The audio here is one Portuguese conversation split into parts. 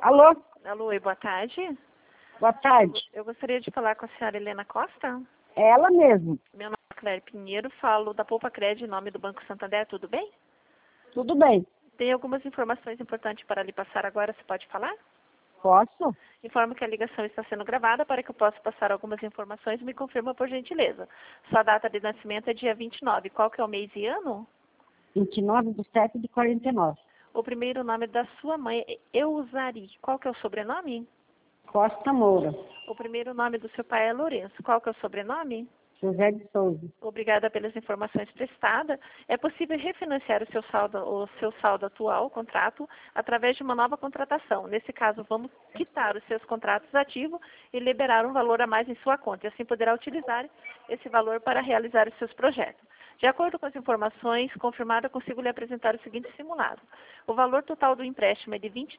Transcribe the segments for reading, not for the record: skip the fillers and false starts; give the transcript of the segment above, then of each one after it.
Alô? Alô, e boa tarde. Boa tarde. Eu gostaria de falar com a senhora Helena Costa. É ela mesmo. Meu nome é Claire Pinheiro, falo da Poupa Cred em nome do Banco Santander, tudo bem? Tudo bem. Tem algumas informações importantes para lhe passar agora, você pode falar? Posso? Informo que a ligação está sendo gravada para que eu possa passar algumas informações e me confirma por gentileza. Sua data de nascimento é dia 29. Qual que é o mês e ano? 29/7/49. O primeiro nome da sua mãe é Eusari. Qual que é o sobrenome? Costa Moura. O primeiro nome do seu pai é Lourenço. Qual que é o sobrenome? José de Souza. Obrigada pelas informações prestadas. É possível refinanciar o seu saldo atual, o contrato, através de uma nova contratação. Nesse caso, vamos quitar os seus contratos ativos e liberar um valor a mais em sua conta. E assim poderá utilizar esse valor para realizar os seus projetos. De acordo com as informações confirmadas, consigo lhe apresentar o seguinte simulado. O valor total do empréstimo é de R$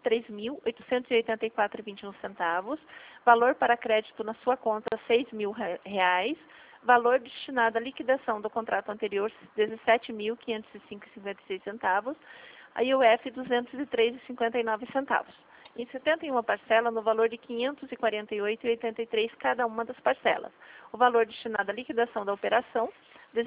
23.884,21. Valor para crédito na sua conta, R$ 6.000. Valor destinado à liquidação do contrato anterior, R$ 17.505,56. A IOF, R$ 203,59. Em 71 parcelas, no valor de R$ 548,83 cada uma das parcelas. O valor destinado à liquidação da operação, R$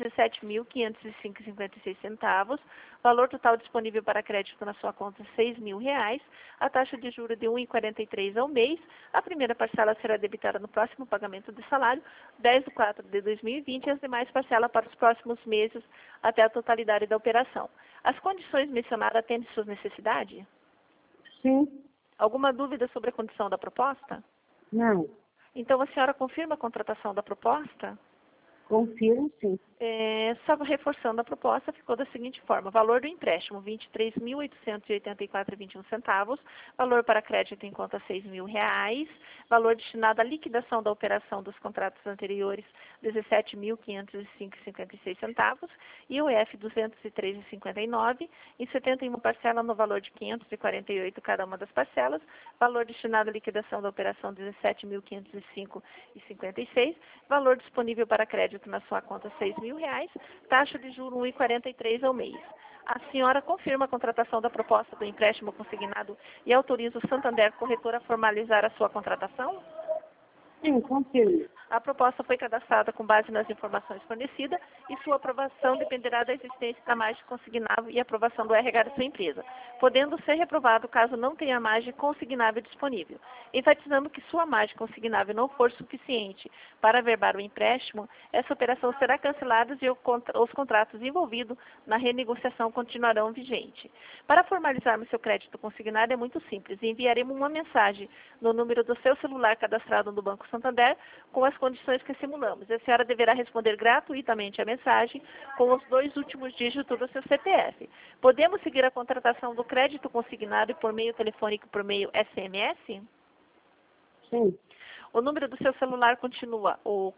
17.505,56. Valor total disponível para crédito na sua conta, R$ 6.000. A taxa de juros de 1,43 ao mês. A primeira parcela será debitada no próximo pagamento de salário, 10/4/2020, e as demais parcelas para os próximos meses até a totalidade da operação. As condições mencionadas atendem suas necessidades? Sim. Alguma dúvida sobre a condição da proposta? Não. Então, a senhora confirma a contratação da proposta? Confirmo, sim. Só reforçando a proposta, ficou da seguinte forma. Valor do empréstimo, R$ 23.884,21. Valor para crédito em conta, R$ 6.000. Valor destinado à liquidação da operação dos contratos anteriores, R$ 17.505,56. IOF, R$ 203,59. Em 71 parcelas no valor de R$ 548 cada uma das parcelas. Valor destinado à liquidação da operação, R$ 17.505,56. Valor disponível para crédito na sua conta, R$ 6.000. Taxa de juros 1,43 ao mês. A senhora confirma a contratação da proposta do empréstimo consignado e autoriza o Santander Corretora a formalizar a sua contratação? Sim, confirmo. A proposta foi cadastrada com base nas informações fornecidas e sua aprovação dependerá da existência da margem consignável e aprovação do RH da sua empresa, podendo ser reprovado caso não tenha margem consignável disponível. Enfatizando que sua margem consignável não for suficiente para averbar o empréstimo, essa operação será cancelada e os contratos envolvidos na renegociação continuarão vigentes. Para formalizarmos seu crédito consignado é muito simples. Enviaremos uma mensagem no número do seu celular cadastrado no Banco Santander com as condições que simulamos. A senhora deverá responder gratuitamente a mensagem com os 2 últimos dígitos do seu CPF. Podemos seguir a contratação do crédito consignado por meio telefônico e por meio SMS? Sim. O número do seu celular continua o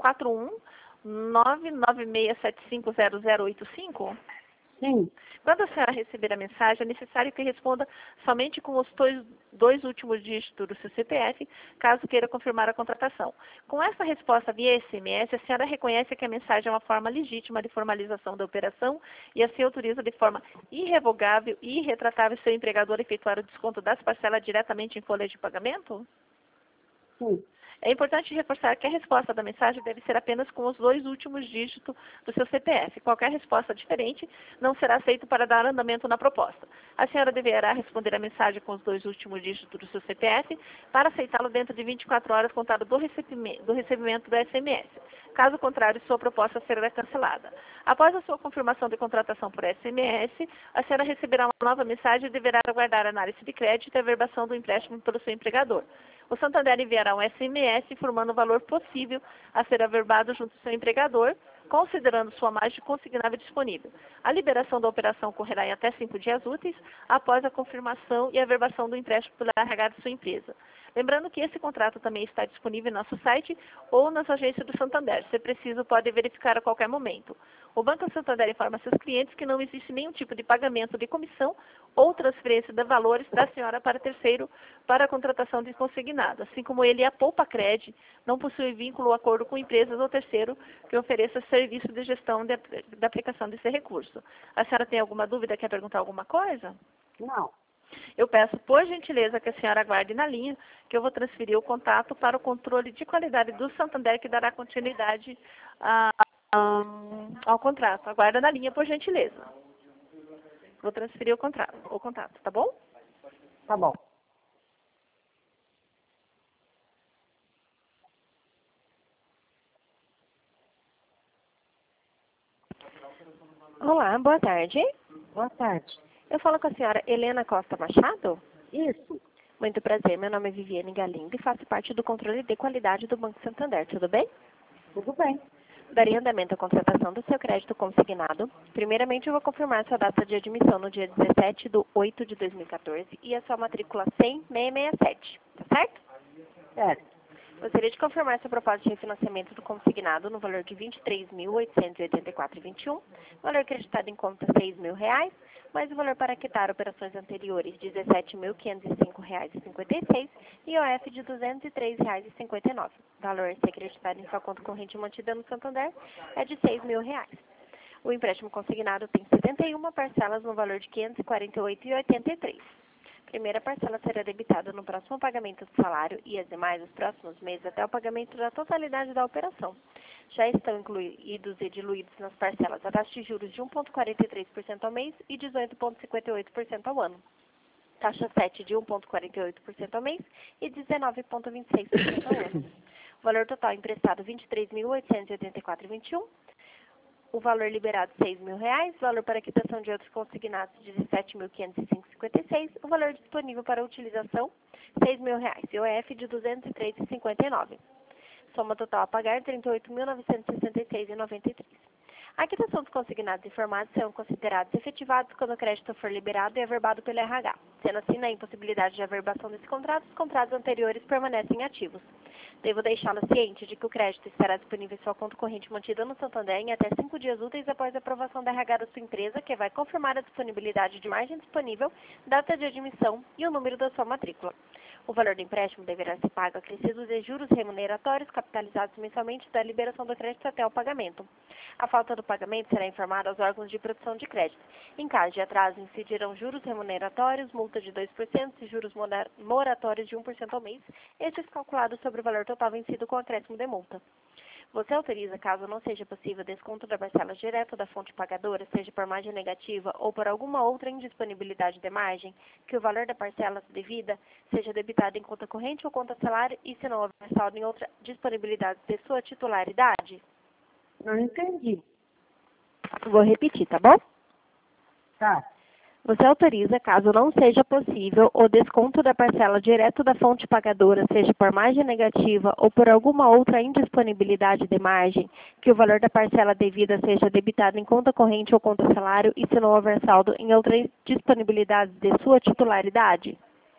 41996750085? Sim. Quando a senhora receber a mensagem, é necessário que responda somente com os 2 últimos dígitos do seu CPF, caso queira confirmar a contratação. Com essa resposta via SMS, a senhora reconhece que a mensagem é uma forma legítima de formalização da operação e assim autoriza de forma irrevogável e irretratável seu empregador a efetuar o desconto das parcelas diretamente em folha de pagamento? Sim. É importante reforçar que a resposta da mensagem deve ser apenas com os 2 últimos dígitos do seu CPF. Qualquer resposta diferente não será aceita para dar andamento na proposta. A senhora deverá responder a mensagem com os 2 últimos dígitos do seu CPF para aceitá-lo dentro de 24 horas contado do recebimento do SMS. Caso contrário, sua proposta será cancelada. Após a sua confirmação de contratação por SMS, a senhora receberá uma nova mensagem e deverá aguardar a análise de crédito e a averbação do empréstimo pelo seu empregador. O Santander enviará um SMS informando o valor possível a ser averbado junto ao seu empregador, considerando sua margem consignável disponível. A liberação da operação ocorrerá em até 5 dias úteis após a confirmação e averbação do empréstimo pela RH de sua empresa. Lembrando que esse contrato também está disponível em nosso site ou nas agências do Santander. Se preciso, pode verificar a qualquer momento. O Banco Santander informa seus clientes que não existe nenhum tipo de pagamento de comissão ou transferência de valores da senhora para terceiro para a contratação de consignado, assim como ele e a Poupa Cred não possuem vínculo ou acordo com empresas ou terceiro que ofereça serviço de gestão da aplicação desse recurso. A senhora tem alguma dúvida? Quer perguntar alguma coisa? Não. Eu peço, por gentileza, que a senhora aguarde na linha, que eu vou transferir o contato para o controle de qualidade do Santander, que dará continuidade ao contrato. Aguarda na linha, por gentileza. Vou transferir o contato, tá bom? Tá bom. Olá, boa tarde. Boa tarde. Eu falo com a senhora Helena Costa Machado. Isso. Muito prazer, meu nome é Viviane Galindo e faço parte do controle de qualidade do Banco Santander, tudo bem? Tudo bem. Daria andamento à contratação do seu crédito consignado. Primeiramente, eu vou confirmar sua data de admissão no dia 17/8/2014 e a sua matrícula 100-667, tá certo? Certo. Gostaria de confirmar sua proposta de refinanciamento do consignado no valor de R$ 23.884,21, valor acreditado em conta R$ 6.000, mais o valor para quitar operações anteriores R$ 17.505,56 e OF de R$ 203,59. Valor a ser acreditado em sua conta corrente mantida no Santander é de R$ 6.000. O empréstimo consignado tem 71 parcelas no valor de R$ 548,83. Primeira parcela será debitada no próximo pagamento do salário e as demais nos próximos meses até o pagamento da totalidade da operação. Já estão incluídos e diluídos nas parcelas a taxa de juros de 1,43% ao mês e 18,58% ao ano. Taxa 7 de 1,48% ao mês e 19,26% ao ano. O valor total emprestado R$ 23.884,21. O valor liberado R$ 6.000, valor para quitação de outros consignados de R$ 17.505,56, o valor disponível para utilização R$ 6.000 e OF de R$ 203,59. Soma total a pagar R$ 38.966,93. A quitação dos consignados informados serão considerados efetivados quando o crédito for liberado e averbado pelo RH. Sendo assim, na impossibilidade de averbação desse contrato, os contratos anteriores permanecem ativos. Devo deixá-lo ciente de que o crédito estará disponível em sua conta corrente mantida no Santander em até 5 dias úteis após a aprovação da RH da sua empresa, que vai confirmar a disponibilidade de margem disponível, data de admissão e o número da sua matrícula. O valor do empréstimo deverá ser pago acrescidos de juros remuneratórios capitalizados mensalmente da liberação do crédito até o pagamento. A falta do pagamento será informada aos órgãos de produção de crédito. Em caso de atraso, incidirão juros remuneratórios, multa de 2% e juros moratórios de 1% ao mês, estes calculados sobre o valor total vencido com acréscimo de multa. Você autoriza, caso não seja possível, desconto da parcela direto da fonte pagadora, seja por margem negativa ou por alguma outra indisponibilidade de margem, que o valor da parcela devida seja debitado em conta corrente ou conta salário e, se não houver saldo em outra disponibilidade de sua titularidade? Não entendi. Vou repetir, tá bom? Tá. Você autoriza, caso não seja possível, o desconto da parcela direto da fonte pagadora, seja por margem negativa ou por alguma outra indisponibilidade de margem, que o valor da parcela devida seja debitado em conta corrente ou conta salário e, se não houver saldo em outra disponibilidade de sua titularidade?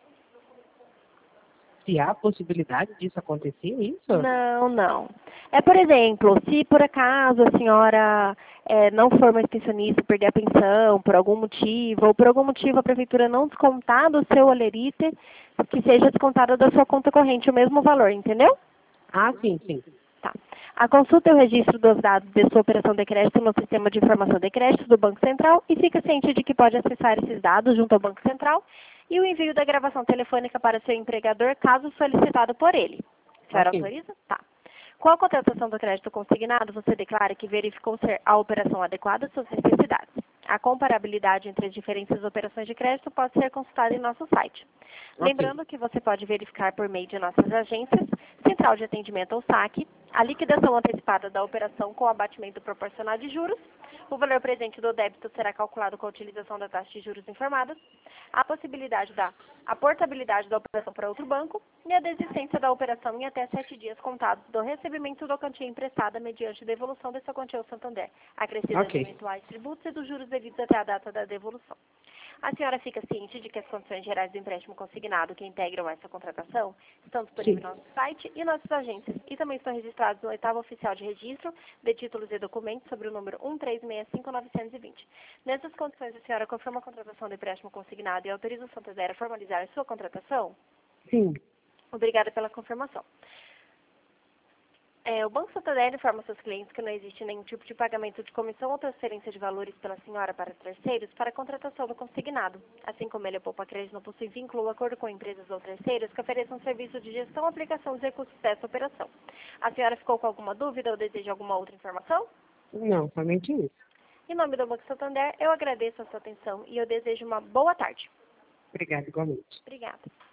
Se há possibilidade disso acontecer, é isso? Não. É, por exemplo, se por acaso a senhora não for mais pensionista, perder a pensão por algum motivo, ou por algum motivo a prefeitura não descontar do seu olerite, que seja descontada da sua conta corrente o mesmo valor, entendeu? Ah, sim. Tá. A consulta e o registro dos dados de sua operação de crédito no sistema de informação de crédito do Banco Central e fica ciente de que pode acessar esses dados junto ao Banco Central e o envio da gravação telefônica para seu empregador, caso solicitado por ele. A senhora Ok. autoriza? Tá. Com a contratação do crédito consignado, você declara que verificou ser a operação adequada às suas necessidades. A comparabilidade entre as diferentes operações de crédito pode ser consultada em nosso site. Lembrando que você pode verificar por meio de nossas agências, Central de Atendimento ou SAC, a liquidação antecipada da operação com abatimento proporcional de juros, o valor presente do débito será calculado com a utilização da taxa de juros informadas, a portabilidade da operação para outro banco e a desistência da operação em até 7 dias contados do recebimento da quantia emprestada mediante devolução dessa quantia ao Santander, acrescida de eventuais tributos e dos juros devidos até a data da devolução. A senhora fica ciente de que as condições gerais do empréstimo consignado que integram essa contratação estão disponíveis no nosso site e nossas agências e também estão registrados no 8º Oficial de Registro de Títulos e Documentos sobre o número 1365920. Nessas condições, a senhora confirma a contratação do empréstimo consignado e autoriza o Santander a formalizar a sua contratação? Sim. Obrigada pela confirmação. O Banco Santander informa seus clientes que não existe nenhum tipo de pagamento de comissão ou transferência de valores pela senhora para terceiros para a contratação do consignado. Assim como ele, a Poupa Crédito, não possui vínculo ou acordo com empresas ou terceiros que ofereçam serviço de gestão ou aplicação dos recursos dessa operação. A senhora ficou com alguma dúvida ou deseja alguma outra informação? Não, somente isso. Em nome do Banco Santander, eu agradeço a sua atenção e eu desejo uma boa tarde. Obrigada, igualmente. Obrigada.